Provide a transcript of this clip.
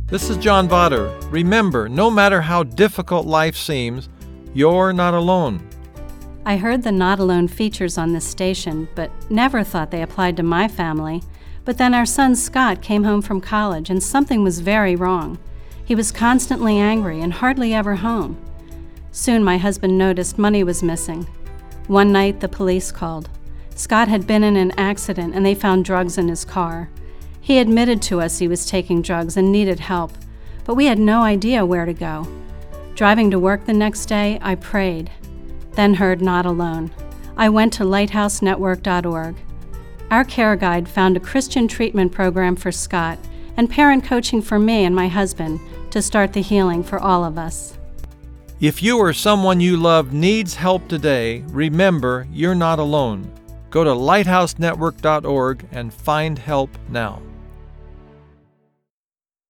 This is John Vauder. Remember, no matter how difficult life seems, you're not alone. I heard the Not Alone features on this station, but never thought they applied to my family. But then our son Scott came home from college, and something was very wrong. He was constantly angry and hardly ever home. Soon my husband noticed money was missing. One night the police called. Scott had been in an accident and they found drugs in his car. He admitted to us he was taking drugs and needed help, but we had no idea where to go. Driving to work the next day, I prayed, then heard Not Alone. I went to lighthousenetwork.org. Our care guide found a Christian treatment program for Scott and parent coaching for me and my husband to start the healing for all of us. If you or someone you love needs help today, remember you're not alone. Go to lighthousenetwork.org and find help now.